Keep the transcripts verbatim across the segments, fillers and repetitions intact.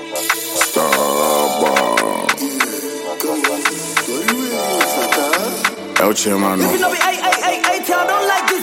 El Chairman. If you know me, I, I, I, I, I don't like this.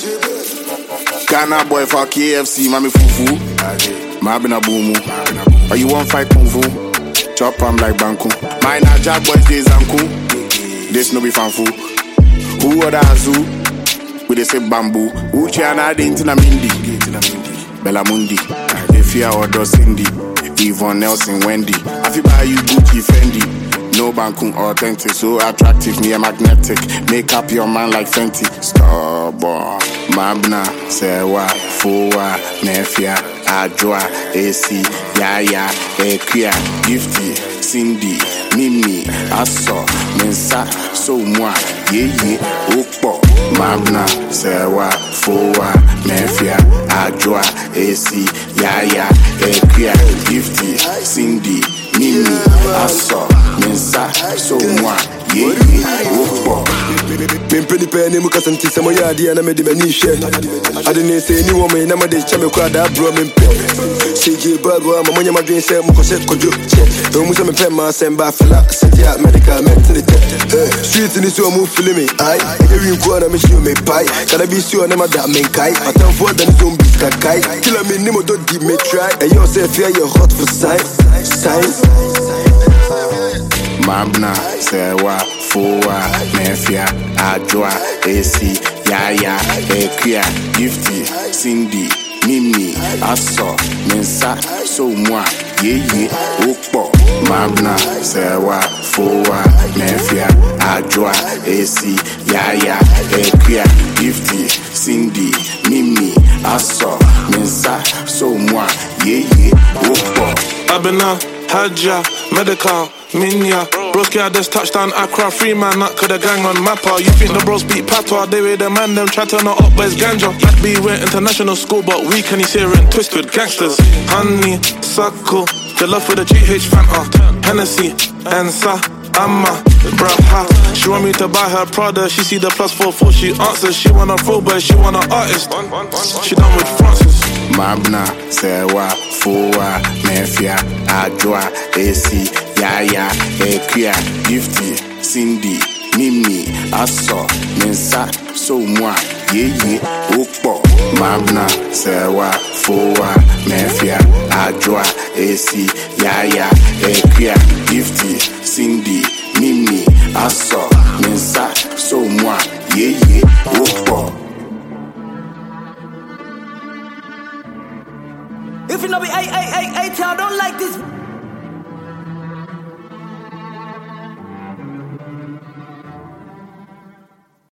Ghana boy for K F C, mami fufu. Ma bina boomu. Or you want fight kung fu? Chop am like banku. Mine a jack boys days anku. This no be fanfu. Who other azu? We dey say bamboo. Uchi ana de intina mindi. Bella Mundi. If you are order Cindy. Yvonne Nelson Wendy. I feel buy you Gucci Fendi. No Bankun authentic, so attractive, me a magnetic. Make up your man like Fenty. Starborn, Mabna, Sewa, Fowa, Nefia, Adwa, A C, Yaya, Ekia, Gifty, Cindy, Mimi, Asso, Mensa, So Moi, Ye Ye, Opo, Mabna, Sewa, Fowa, Nefia, Adwa, A C, Yaya, Ekia, Gifty, Cindy, Mimi, Asso, Mensa, So Moi, Ye Ye, Opo. Penny penny mukasanti sama ya dia na me de mani hwe adene se ni wo me na me de chame kwa da bro me pe sije baba mama nya madwen se mukose kojo che e mu se me pe ma semba fela setia medicament ni te street ni so mu feel me ai e wi ko na me shi me pai kana bi si o na ma da men kai atam for the zombie ka kai killer me ni mo do di me try e yo se fear you hot for science science Mabna, Sewa, Fowa, Nefia, Adwa, A C, Yaya, Ekia, Gifty, Cindy, Mimi, Asso, Mensa, So Moi, Ye Ye, Opo. Mabna, Sewa, Fowa, Nefia, Adwa, A C, Yaya, Ekia, Gifty, Cindy, Mimi, Asso, Mensa, So Moi, Ye Ye, Opo. Abena, Hadja, Medical, Minya, broski had this touchdown, Accra, free man, not could a gang on Mappa. You think the bros beat patois, they with the man, them try to not up, but it's ganja. Black B went international school, but we can hear and twist with gangsters. Honey, Sako, the love for the G H Fanta, Hennessy, Ansa, Amma, Braha. She want me to buy her Prada, she see the plus four four, she answers. She want a pro boy, she want an artist. She done with Francis. Mabna, Sewa, Fowa, Nefia, Adwa, A C, Yaya, Ekia, Gifty, Cindy, Mimi, Asso, Mensa, So Moi, Ye Ye, Opo. Mabna, Sewa, Fowa, Nefia, Adwa, A C, Yaya, Ekia, Gifty, Cindy, Mimi, Asso, Mensa, So Moi, Ye Ye, Opo. If you know me, I, I, I, I, I don't like this.